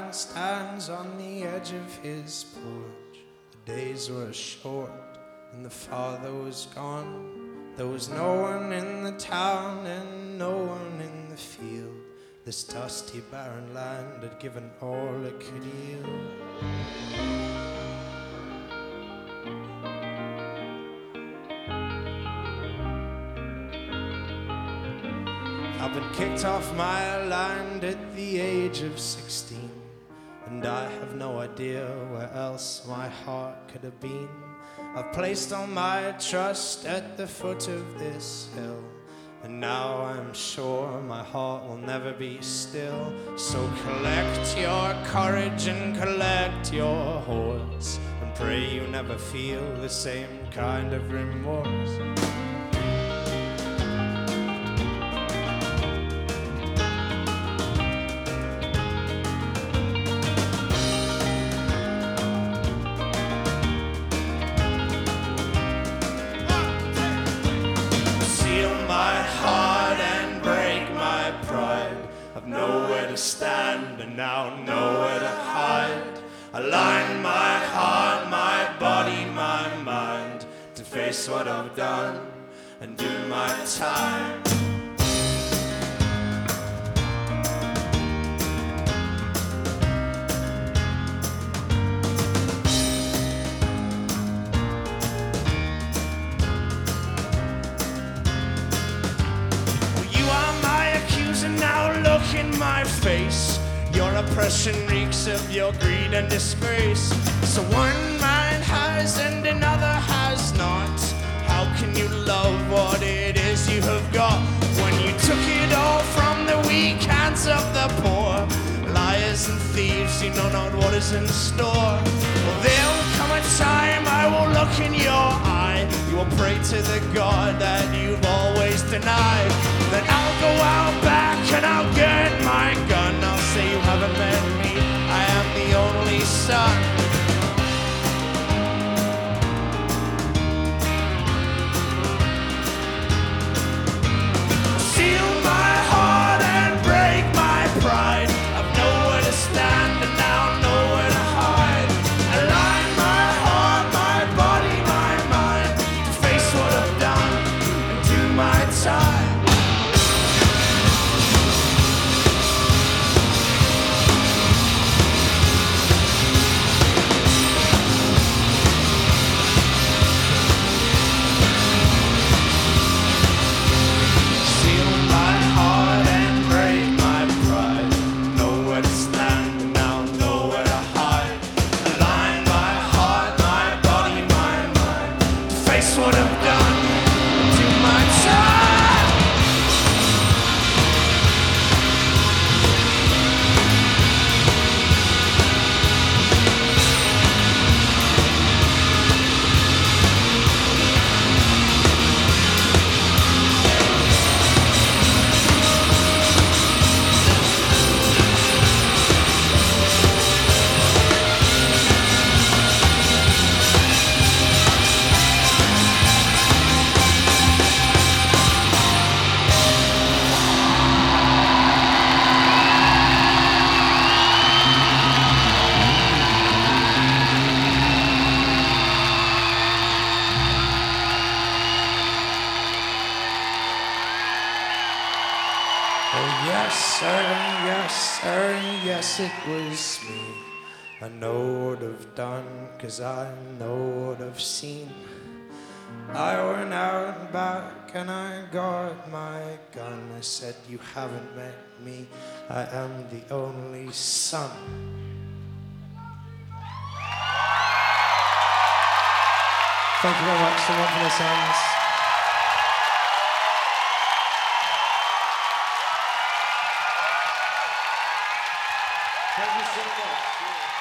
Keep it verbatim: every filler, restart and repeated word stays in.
man stands on the edge of his porch. The days were short and the father was gone. There was no one in the town and no one in the field. This dusty barren land had given all it could yield. I've been kicked off my land at the age of sixteen, and I have no idea where else my heart could have been. I've placed all my trust at the foot of this hill, and now I'm sure my heart will never be still. So collect your courage and collect your horse, and pray you never feel the same kind of remorse. Nowhere to stand and now nowhere to hide. Align my heart, my body, my mind to face what I've done and do my time. In my face, your oppression reeks of your greed and disgrace. So one man has and another has not. How can you love what it is you have got when you took it all from the weak hands of the poor? Liars and thieves, you know not what is in store. Well, there'll come a time I will look in your eye. You will pray to the God that you've always denied. Then I'll go out back and I'll get my gun. I'll say you haven't met me, I am the only son. Seal my heart and break my pride. I've nowhere to stand and now nowhere to hide. Align my heart, my body, my mind to face what I've done and do my time. What I've done to my time. Oh yes, sir, yes, sir, yes, it was me. I know what I've done, cause I know what I've seen. I went out and back and I got my gun. I said, you haven't met me, I am the only son. Thank you very much, someone for the sons. Thank you so much.